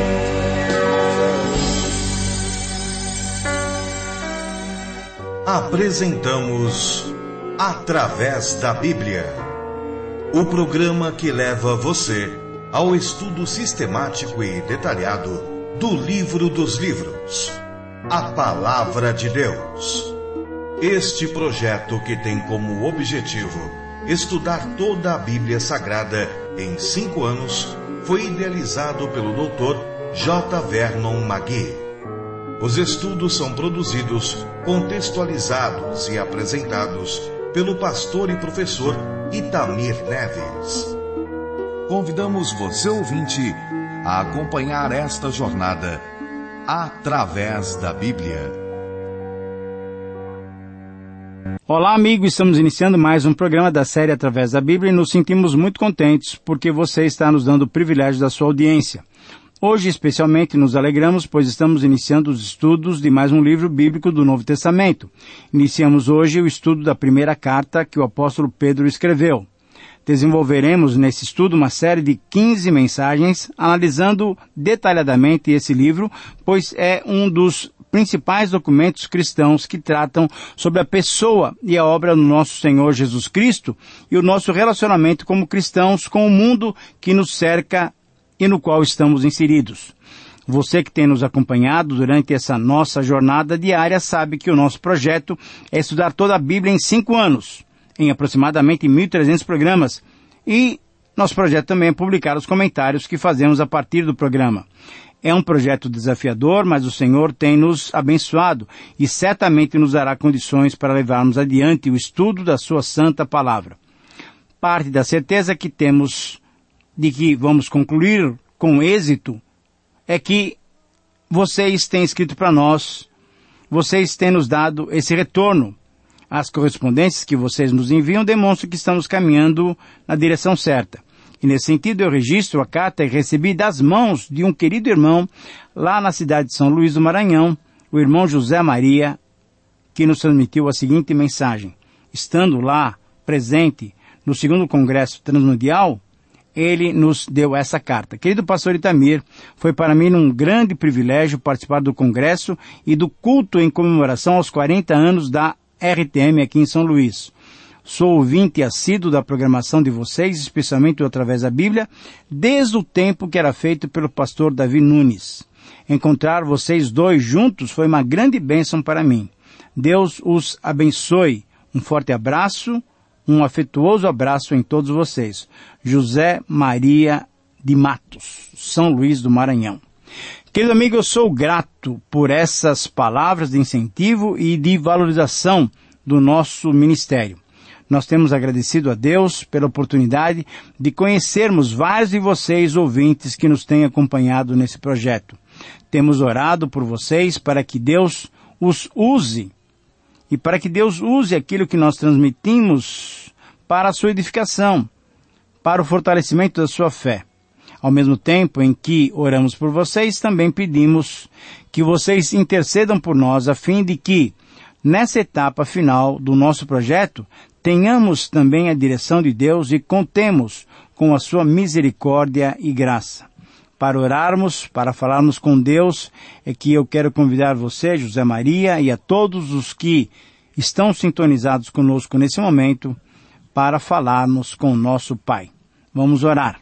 Apresentamos Através da Bíblia, o programa que leva você ao estudo sistemático e detalhado do livro dos livros, a Palavra de Deus. Este projeto, que tem como objetivo estudar toda a Bíblia Sagrada em 5 anos, foi idealizado pelo Dr. J. Vernon McGee. Os estudos são produzidos, contextualizados e apresentados pelo pastor e professor Itamir Neves. Convidamos você, ouvinte, a acompanhar esta jornada através da Bíblia. Olá, amigo, estamos iniciando mais um programa da série Através da Bíblia e nos sentimos muito contentes porque você está nos dando o privilégio da sua audiência. Hoje, especialmente, nos alegramos, pois estamos iniciando os estudos de mais um livro bíblico do Novo Testamento. Iniciamos hoje o estudo da primeira carta que o apóstolo Pedro escreveu. Desenvolveremos nesse estudo uma série de 15 mensagens, analisando detalhadamente esse livro, pois é um dos principais documentos cristãos que tratam sobre a pessoa e a obra do nosso Senhor Jesus Cristo e o nosso relacionamento como cristãos com o mundo que nos cerca e no qual estamos inseridos. Você que tem nos acompanhado durante essa nossa jornada diária sabe que o nosso projeto é estudar toda a Bíblia em 5 anos, em aproximadamente 1.300 programas, e nosso projeto também é publicar os comentários que fazemos a partir do programa. É um projeto desafiador, mas o Senhor tem nos abençoado e certamente nos dará condições para levarmos adiante o estudo da sua santa palavra. Parte da certeza que temos de que vamos concluir com êxito é que vocês têm escrito para nós, vocês têm nos dado esse retorno. As correspondências que vocês nos enviam demonstram que estamos caminhando na direção certa. E nesse sentido eu registro a carta que recebi das mãos de um querido irmão lá na cidade de São Luís do Maranhão, o irmão José Maria, que nos transmitiu a seguinte mensagem. Estando lá presente no 2º Congresso Transmundial, ele nos deu essa carta. Querido pastor Itamir, foi para mim um grande privilégio participar do congresso e do culto em comemoração aos 40 anos da RTM aqui em São Luís. Sou ouvinte assíduo da programação de vocês, especialmente através da Bíblia, desde o tempo que era feito pelo pastor Davi Nunes. Encontrar vocês dois juntos foi uma grande bênção para mim. Deus os abençoe. Um forte abraço, um afetuoso abraço em todos vocês. José Maria de Matos, São Luís do Maranhão. Querido amigo, eu sou grato por essas palavras de incentivo e de valorização do nosso ministério. Nós temos agradecido a Deus pela oportunidade de conhecermos vários de vocês, ouvintes, que nos têm acompanhado nesse projeto. Temos orado por vocês para que Deus os use e para que Deus use aquilo que nós transmitimos para a sua edificação, para o fortalecimento da sua fé. Ao mesmo tempo em que oramos por vocês, também pedimos que vocês intercedam por nós, a fim de que, nessa etapa final do nosso projeto, tenhamos também a direção de Deus e contemos com a sua misericórdia e graça. Para orarmos, para falarmos com Deus, é que eu quero convidar você, José Maria, e a todos os que estão sintonizados conosco nesse momento, para falarmos com o nosso Pai. Vamos orar.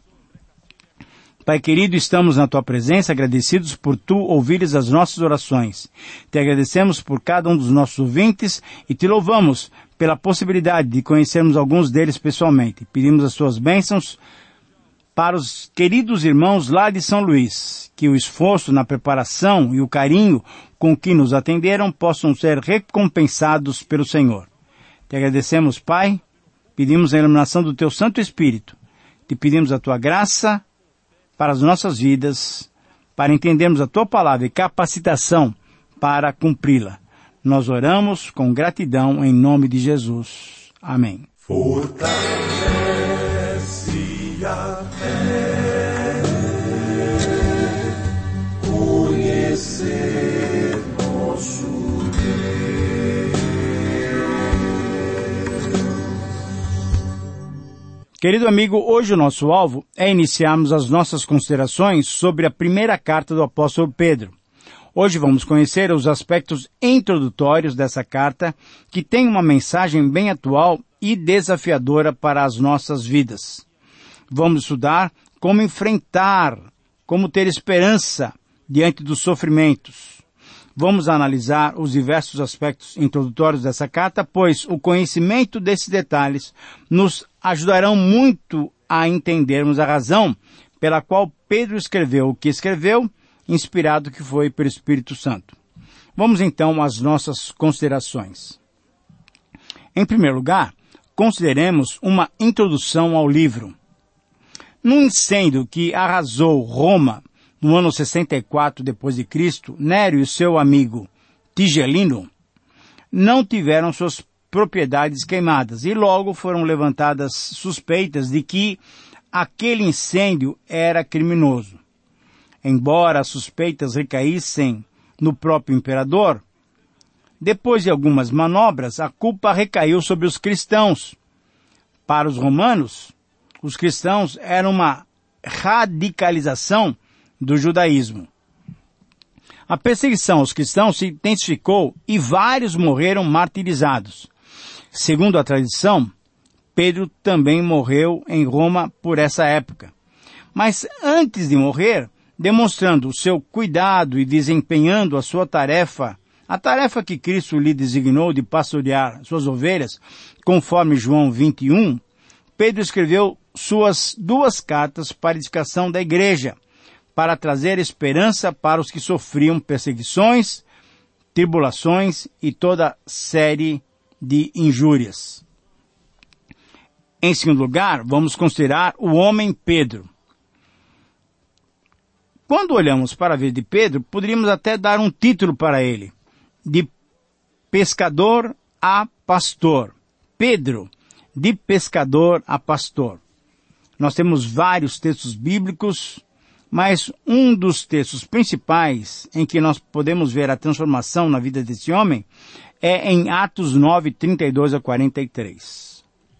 Pai querido, estamos na Tua presença, agradecidos por Tu ouvires as nossas orações. Te agradecemos por cada um dos nossos ouvintes e Te louvamos pela possibilidade de conhecermos alguns deles pessoalmente. Pedimos as Tuas bênçãos para os queridos irmãos lá de São Luís, que o esforço na preparação e o carinho com que nos atenderam possam ser recompensados pelo Senhor. Te agradecemos, Pai, pedimos a iluminação do Teu Santo Espírito. Te pedimos a Tua graça para as nossas vidas, para entendermos a Tua palavra e capacitação para cumpri-la. Nós oramos com gratidão em nome de Jesus. Amém. Fortalece a fé, conhecer nosso Deus. Querido amigo, hoje o nosso alvo é iniciarmos as nossas considerações sobre a primeira carta do apóstolo Pedro. Hoje vamos conhecer os aspectos introdutórios dessa carta, que tem uma mensagem bem atual e desafiadora para as nossas vidas. Vamos estudar como enfrentar, como ter esperança diante dos sofrimentos. Vamos analisar os diversos aspectos introdutórios dessa carta, pois o conhecimento desses detalhes nos ajudarão muito a entendermos a razão pela qual Pedro escreveu o que escreveu, inspirado que foi pelo Espírito Santo. Vamos então às nossas considerações. Em primeiro lugar, consideremos uma introdução ao livro. Num incêndio que arrasou Roma no ano 64 d.C., Nério e seu amigo Tigelino não tiveram suas propriedades queimadas e logo foram levantadas suspeitas de que aquele incêndio era criminoso. Embora as suspeitas recaíssem no próprio imperador, depois de algumas manobras, a culpa recaiu sobre os cristãos. Para os romanos, os cristãos eram uma radicalização do judaísmo. A perseguição aos cristãos se intensificou e vários morreram martirizados. Segundo a tradição, Pedro também morreu em Roma por essa época. Mas antes de morrer, demonstrando o seu cuidado e desempenhando a sua tarefa, a tarefa que Cristo lhe designou de pastorear suas ovelhas, conforme João 21, Pedro escreveu suas 2 cartas para a edificação da igreja, para trazer esperança para os que sofriam perseguições, tribulações e toda série de injúrias. Em segundo lugar, vamos considerar o homem Pedro. Quando olhamos para a vida de Pedro, poderíamos até dar um título para ele, de pescador a pastor. Pedro, de pescador a pastor. Nós temos vários textos bíblicos, mas um dos textos principais em que nós podemos ver a transformação na vida desse homem é em Atos 9, 32 a 43.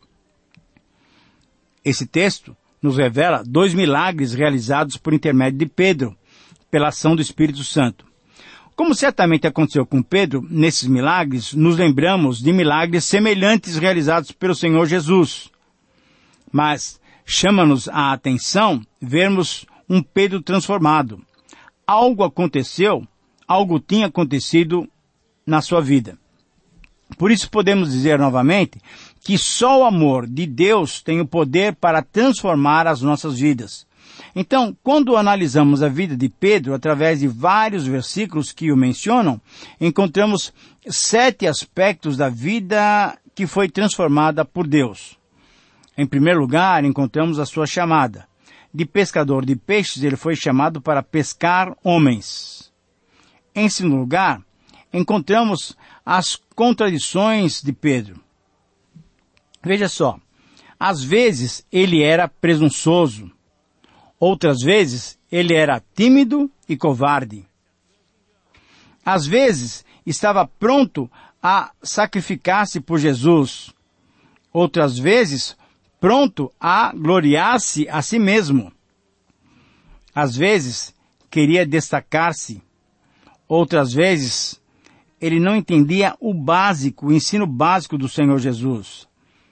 Esse texto nos revela 2 milagres realizados por intermédio de Pedro, pela ação do Espírito Santo. Como certamente aconteceu com Pedro, nesses milagres, nos lembramos de milagres semelhantes realizados pelo Senhor Jesus. Mas chama-nos a atenção vermos um Pedro transformado. Algo aconteceu, algo tinha acontecido na sua vida. Por isso podemos dizer novamente que só o amor de Deus tem o poder para transformar as nossas vidas. Então, quando analisamos a vida de Pedro através de vários versículos que o mencionam, encontramos 7 aspectos da vida que foi transformada por Deus. Em primeiro lugar, encontramos a sua chamada. De pescador de peixes, ele foi chamado para pescar homens. Em segundo lugar, encontramos as contradições de Pedro. Veja só, às vezes ele era presunçoso, outras vezes ele era tímido e covarde. Às vezes estava pronto a sacrificar-se por Jesus, outras vezes pronto a gloriar-se a si mesmo. Às vezes queria destacar-se, outras vezes ele não entendia o básico, o ensino básico do Senhor Jesus.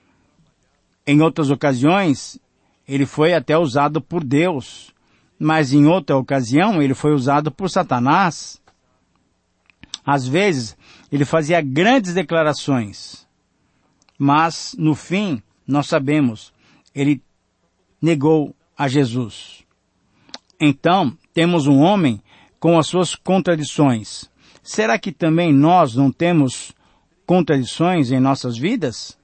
Em outras ocasiões, ele foi até usado por Deus, mas em outra ocasião ele foi usado por Satanás. Às vezes, ele fazia grandes declarações, mas no fim, nós sabemos, ele negou a Jesus. Então, temos um homem com as suas contradições. Será que também nós não temos contradições em nossas vidas?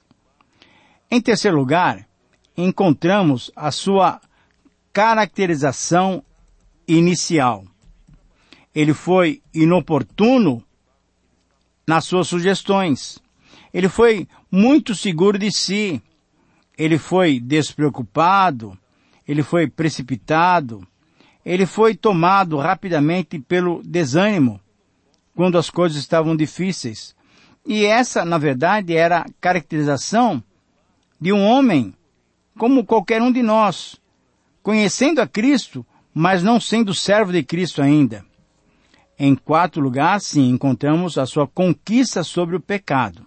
Em terceiro lugar, encontramos a sua caracterização inicial. Ele foi inoportuno nas suas sugestões. Ele foi muito seguro de si. Ele foi despreocupado. Ele foi precipitado. Ele foi tomado rapidamente pelo desânimo quando as coisas estavam difíceis. E essa, na verdade, era a caracterização de um homem como qualquer um de nós, conhecendo a Cristo, mas não sendo servo de Cristo ainda. Em quarto lugar, sim, encontramos a sua conquista sobre o pecado.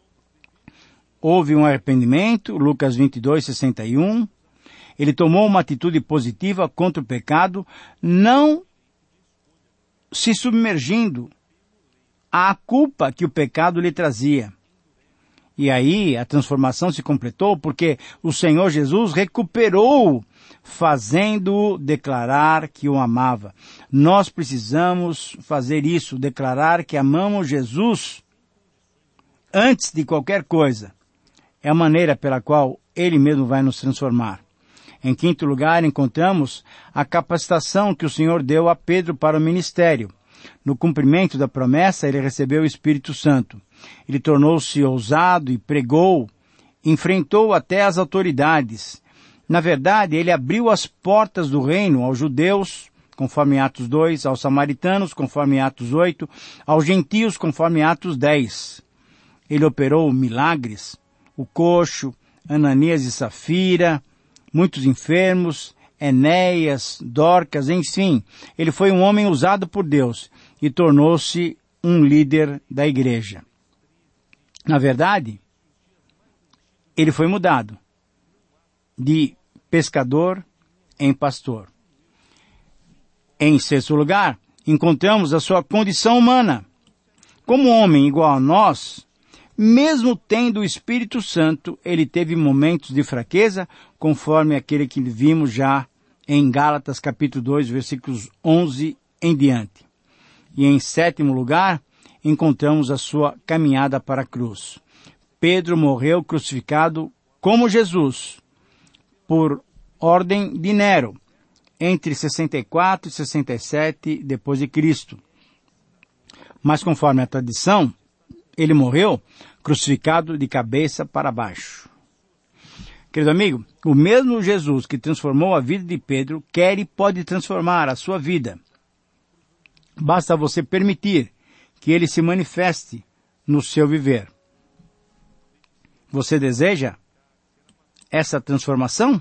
Houve um arrependimento, Lucas 22, 61. Ele tomou uma atitude positiva contra o pecado, não se submergindo à culpa que o pecado lhe trazia. E aí a transformação se completou porque o Senhor Jesus recuperou, fazendo-o declarar que o amava. Nós precisamos fazer isso, declarar que amamos Jesus antes de qualquer coisa. É a maneira pela qual Ele mesmo vai nos transformar. Em quinto lugar, encontramos a capacitação que o Senhor deu a Pedro para o ministério. No cumprimento da promessa, ele recebeu o Espírito Santo. Ele tornou-se ousado e pregou, enfrentou até as autoridades. Na verdade, ele abriu as portas do reino aos judeus, conforme Atos 2, aos samaritanos, conforme Atos 8, aos gentios, conforme Atos 10. Ele operou milagres, o coxo, Ananias e Safira, muitos enfermos, Enéas, Dorcas, enfim. Ele foi um homem usado por Deus e tornou-se um líder da igreja. Na verdade, ele foi mudado de pescador em pastor. Em sexto lugar, encontramos a sua condição humana. Como homem igual a nós, mesmo tendo o Espírito Santo, ele teve momentos de fraqueza, conforme aquele que vimos já em Gálatas capítulo 2, versículos 11 em diante. E em sétimo lugar, encontramos a sua caminhada para a cruz. Pedro morreu crucificado como Jesus, por ordem de Nero, entre 64 e 67 depois de Cristo. Mas conforme a tradição, ele morreu crucificado de cabeça para baixo. Querido amigo, o mesmo Jesus que transformou a vida de Pedro quer e pode transformar a sua vida. Basta você permitir que ele se manifeste no seu viver. Você deseja essa transformação?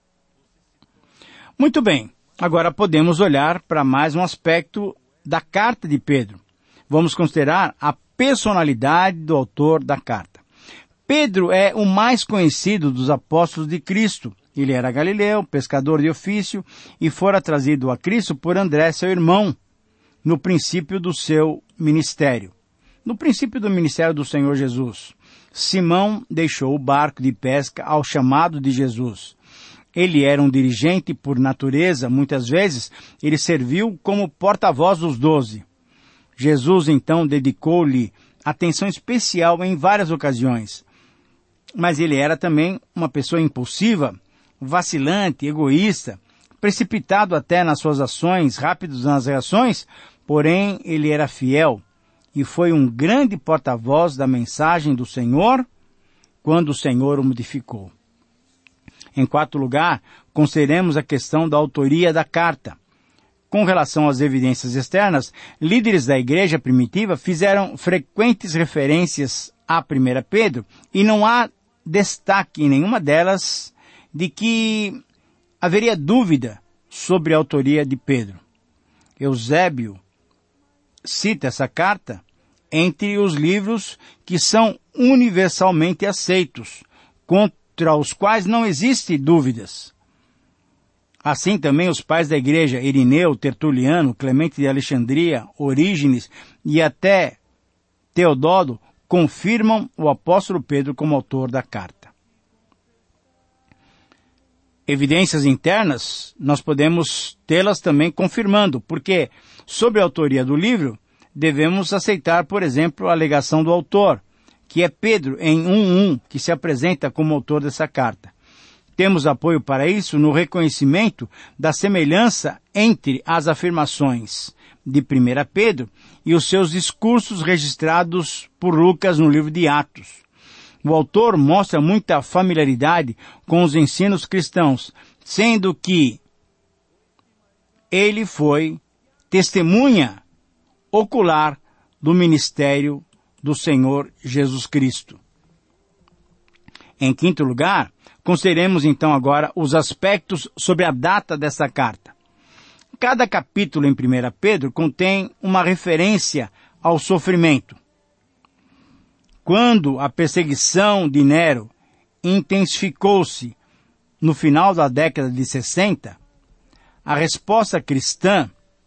Muito bem, agora podemos olhar para mais um aspecto da carta de Pedro. Vamos considerar a personalidade do autor da carta. Pedro é o mais conhecido dos apóstolos de Cristo. Ele era galileu, pescador de ofício, e fora trazido a Cristo por André, seu irmão, no princípio do seu ministério. No princípio do ministério do Senhor Jesus, Simão deixou o barco de pesca ao chamado de Jesus. Ele era um dirigente por natureza, muitas vezes ele serviu como porta-voz dos 12. Jesus, então, dedicou-lhe atenção especial em várias ocasiões. Mas ele era também uma pessoa impulsiva, vacilante, egoísta, precipitado até nas suas ações, rápido nas reações, porém ele era fiel e foi um grande porta-voz da mensagem do Senhor quando o Senhor o modificou. Em quarto lugar, consideremos a questão da autoria da carta. Com relação às evidências externas, líderes da igreja primitiva fizeram frequentes referências a 1 Pedro e não há destaque em nenhuma delas de que haveria dúvida sobre a autoria de Pedro. Eusébio cita essa carta entre os livros que são universalmente aceitos, contra os quais não existem dúvidas. Assim também os pais da igreja, Irineu, Tertuliano, Clemente de Alexandria, Orígenes e até Teododo, confirmam o apóstolo Pedro como autor da carta. Evidências internas, nós podemos tê-las também confirmando, porque sobre a autoria do livro, devemos aceitar, por exemplo, a alegação do autor, que é Pedro, em 1:1, que se apresenta como autor dessa carta. Temos apoio para isso no reconhecimento da semelhança entre as afirmações de 1 Pedro e os seus discursos registrados por Lucas no livro de Atos. O autor mostra muita familiaridade com os ensinos cristãos, sendo que ele foi testemunha ocular do ministério do Senhor Jesus Cristo. Em quinto lugar, consideremos então agora os aspectos sobre a data dessa carta. Cada capítulo em 1 Pedro contém uma referência ao sofrimento. Quando a perseguição de Nero intensificou-se no final da década de 60, a resposta cristã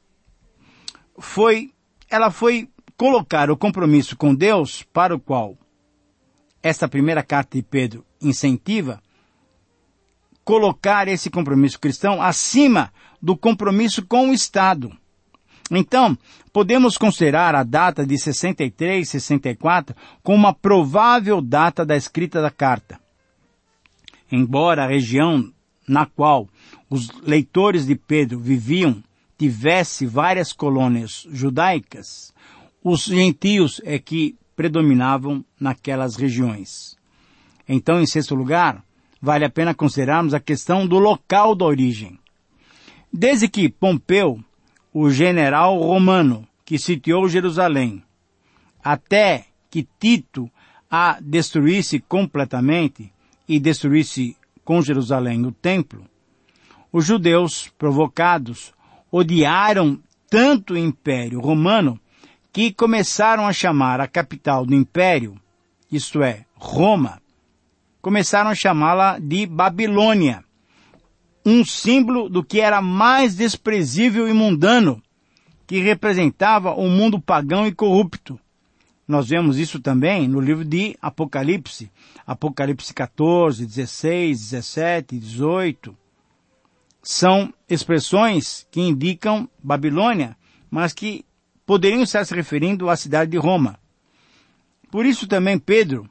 foi colocar o compromisso com Deus, para o qual esta primeira carta de Pedro incentiva, colocar esse compromisso cristão acima do compromisso com o Estado. Então, podemos considerar a data de 63, 64 como uma provável data da escrita da carta. Embora a região na qual os leitores de Pedro viviam tivesse várias colônias judaicas, os gentios é que predominavam naquelas regiões. Então, em sexto lugar, vale a pena considerarmos a questão do local da origem. Desde que Pompeu, o general romano que sitiou Jerusalém, até que Tito a destruísse completamente e destruísse com Jerusalém o templo, os judeus provocados odiaram tanto o Império Romano que começaram a chamar a capital do Império, isto é, Roma, começaram a chamá-la de Babilônia, um símbolo do que era mais desprezível e mundano, que representava um mundo pagão e corrupto. Nós vemos isso também no livro de Apocalipse, Apocalipse 14, 16, 17, 18. São expressões que indicam Babilônia, mas que poderiam estar se referindo à cidade de Roma. Por isso também Pedro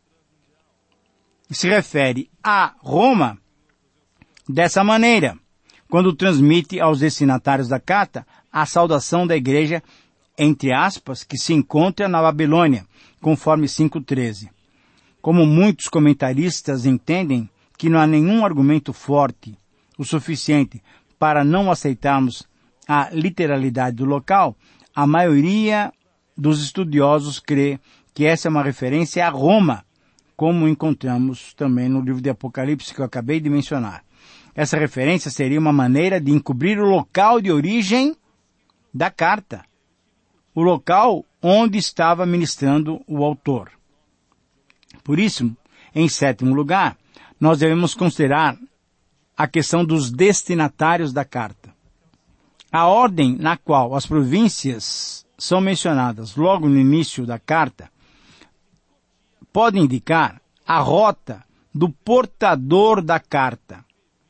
se refere a Roma dessa maneira, quando transmite aos destinatários da carta a saudação da igreja, entre aspas, que se encontra na Babilônia, conforme 5:13. Como muitos comentaristas entendem que não há nenhum argumento forte o suficiente para não aceitarmos a literalidade do local, a maioria dos estudiosos crê que essa é uma referência a Roma, como encontramos também no livro de Apocalipse que eu acabei de mencionar. Essa referência seria uma maneira de encobrir o local de origem da carta, o local onde estava ministrando o autor. Por isso, em sétimo lugar, nós devemos considerar a questão dos destinatários da carta. A ordem na qual as províncias são mencionadas logo no início da carta pode indicar a rota do portador da carta.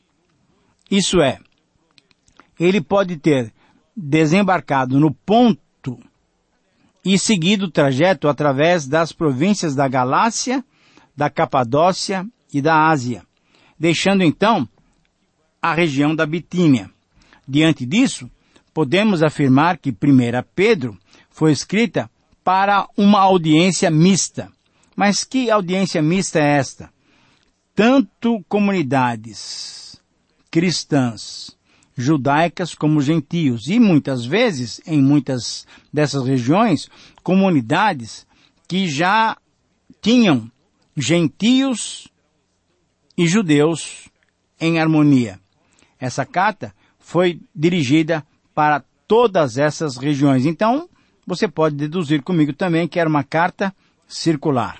Isso é, ele pode ter desembarcado no ponto e seguido o trajeto através das províncias da Galácia, da Capadócia e da Ásia, deixando então a região da Bitínia. Diante disso, podemos afirmar que 1 Pedro foi escrita para uma audiência mista. Mas que audiência mista é esta? Tanto comunidades cristãs, judaicas como gentios, e muitas vezes, em muitas dessas regiões, comunidades que já tinham gentios e judeus em harmonia. Essa carta foi dirigida para todas essas regiões. Então, você pode deduzir comigo também que era uma carta circular.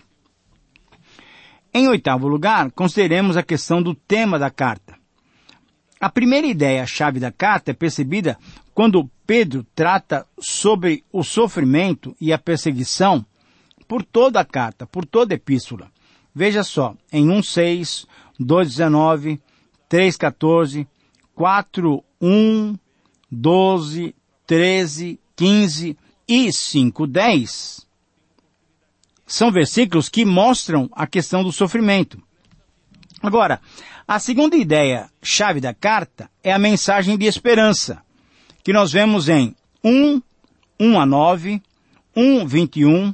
Em oitavo lugar, consideremos a questão do tema da carta. A primeira ideia-chave da carta é percebida quando Pedro trata sobre o sofrimento e a perseguição por toda a carta, por toda a epístola. Veja só, em 1:6, 2:19, 3:14, 4:1, 12, 13, 15 e 5:10. São versículos que mostram a questão do sofrimento. Agora, a segunda ideia-chave da carta é a mensagem de esperança, que nós vemos em 1:1-9, 1:21,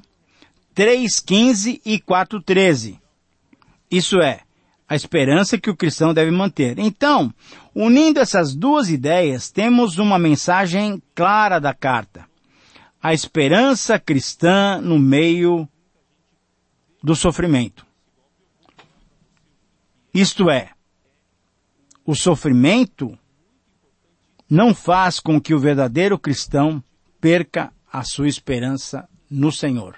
3:15 e 4:13. Isso é, a esperança que o cristão deve manter. Então, unindo essas duas ideias, temos uma mensagem clara da carta. A esperança cristã no meio do sofrimento. Isto é, o sofrimento não faz com que o verdadeiro cristão perca a sua esperança no Senhor.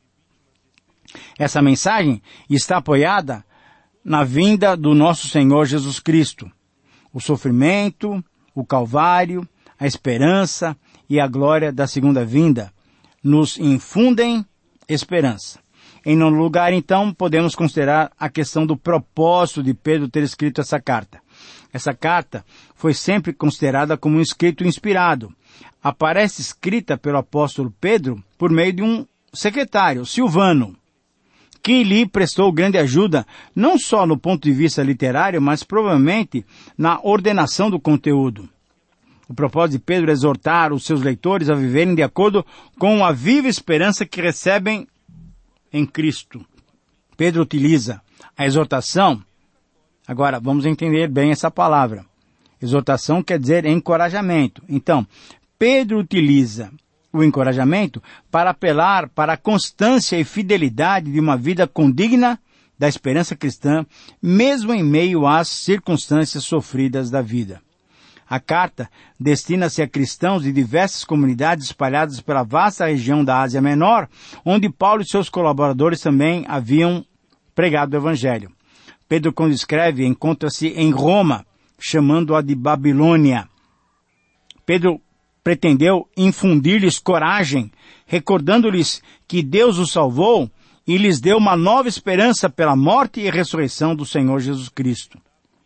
Essa mensagem está apoiada na vinda do nosso Senhor Jesus Cristo. O sofrimento, o Calvário, a esperança e a glória da segunda vinda nos infundem esperança. Em nono lugar, então, podemos considerar a questão do propósito de Pedro ter escrito essa carta. Essa carta foi sempre considerada como um escrito inspirado. Aparece escrita pelo apóstolo Pedro por meio de um secretário, Silvano, que lhe prestou grande ajuda, não só no ponto de vista literário, mas provavelmente na ordenação do conteúdo. O propósito de Pedro é exortar os seus leitores a viverem de acordo com a viva esperança que recebem em Cristo. Pedro utiliza a exortação. Agora, vamos entender bem essa palavra. Exortação quer dizer encorajamento. Então, Pedro utiliza o encorajamento para apelar para a constância e fidelidade de uma vida condigna da esperança cristã, mesmo em meio às circunstâncias sofridas da vida. A carta destina-se a cristãos de diversas comunidades espalhadas pela vasta região da Ásia Menor, onde Paulo e seus colaboradores também haviam pregado o Evangelho. Pedro, quando escreve, encontra-se em Roma, chamando-a de Babilônia. Pedro pretendeu infundir-lhes coragem, recordando-lhes que Deus os salvou e lhes deu uma nova esperança pela morte e ressurreição do Senhor Jesus Cristo.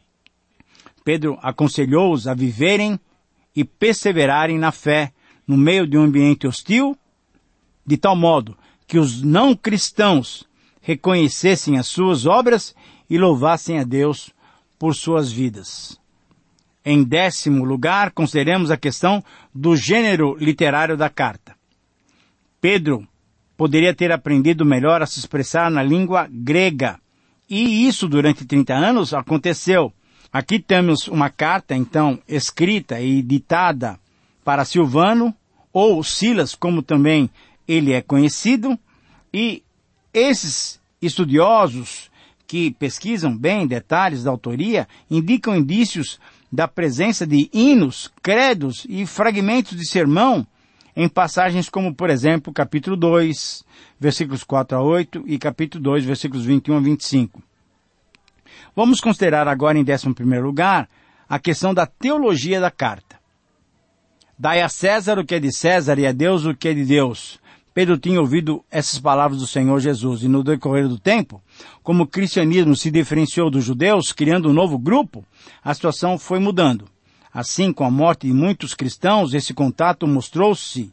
Pedro aconselhou-os a viverem e perseverarem na fé no meio de um ambiente hostil, de tal modo que os não cristãos reconhecessem as suas obras e louvassem a Deus por suas vidas. Em 10º lugar, consideremos a questão do gênero literário da carta. Pedro poderia ter aprendido melhor a se expressar na língua grega, e isso durante 30 anos aconteceu. Aqui temos uma carta, então, escrita e ditada para Silvano, ou Silas, como também ele é conhecido, e esses estudiosos que pesquisam bem detalhes da autoria indicam indícios da presença de hinos, credos e fragmentos de sermão em passagens como, por exemplo, capítulo 2, versículos 4 a 8 e capítulo 2, versículos 21 a 25. Vamos considerar agora, em 11º lugar, a questão da teologia da carta. Dai a César o que é de César e a Deus o que é de Deus. Pedro tinha ouvido essas palavras do Senhor Jesus, e no decorrer do tempo, como o cristianismo se diferenciou dos judeus, criando um novo grupo, a situação foi mudando. Assim, com a morte de muitos cristãos, esse contato mostrou-se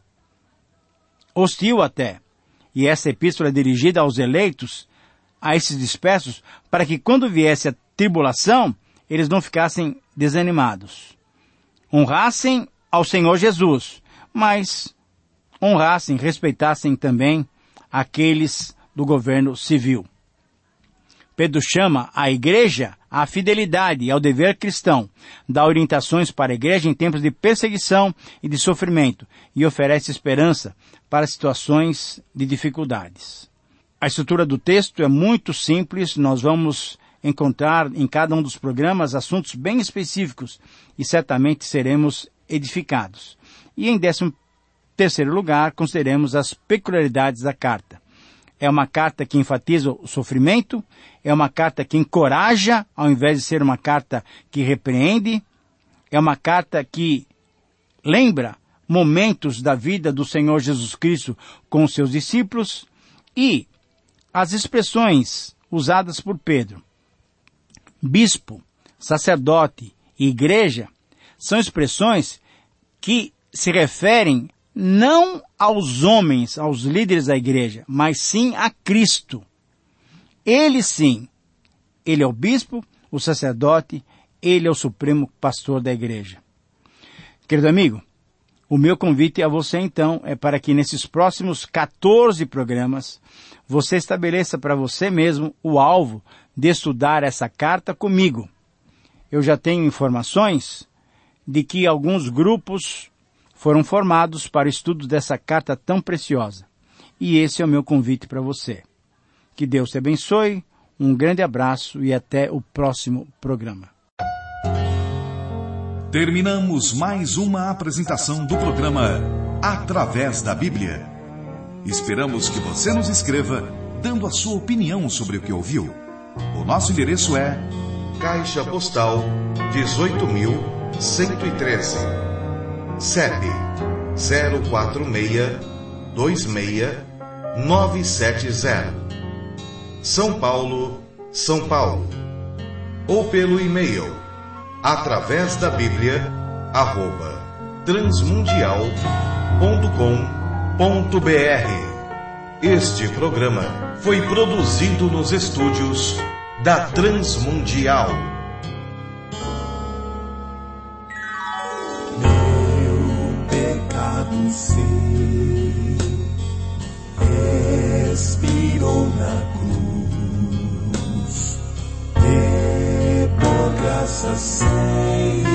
hostil até. E essa epístola é dirigida aos eleitos, a esses dispersos, para que quando viesse a tribulação, eles não ficassem desanimados. Honrassem ao Senhor Jesus, mas honrassem, respeitassem também aqueles do governo civil. Pedro chama a igreja à fidelidade e ao dever cristão, dá orientações para a igreja em tempos de perseguição e de sofrimento, e oferece esperança para situações de dificuldades. A estrutura do texto é muito simples, nós vamos encontrar em cada um dos programas assuntos bem específicos e certamente seremos edificados. E em 13º lugar, consideremos as peculiaridades da carta. É uma carta que enfatiza o sofrimento, é uma carta que encoraja, ao invés de ser uma carta que repreende, é uma carta que lembra momentos da vida do Senhor Jesus Cristo com os seus discípulos, e as expressões usadas por Pedro, bispo, sacerdote e igreja, são expressões que se referem não aos homens, aos líderes da igreja, mas sim a Cristo. Ele sim, ele é o bispo, o sacerdote, ele é o supremo pastor da igreja. Querido amigo, o meu convite a você então é para que nesses próximos 14 programas você estabeleça para você mesmo o alvo de estudar essa carta comigo. Eu já tenho informações de que alguns grupos foram formados para o estudo dessa carta tão preciosa. E esse é o meu convite para você. Que Deus te abençoe, Um grande abraço e até o próximo programa. Terminamos mais uma apresentação do programa Através da Bíblia. Esperamos que você nos escreva dando a sua opinião sobre o que ouviu. O nosso endereço é Caixa Postal 18.113, CEP 04626-970, São Paulo, São Paulo. Ou pelo e-mail através da Bíblia @transmundial.com.br. Este programa foi produzido nos estúdios da Transmundial. Meu pecado sei, expirou na cruz, e por graça sei.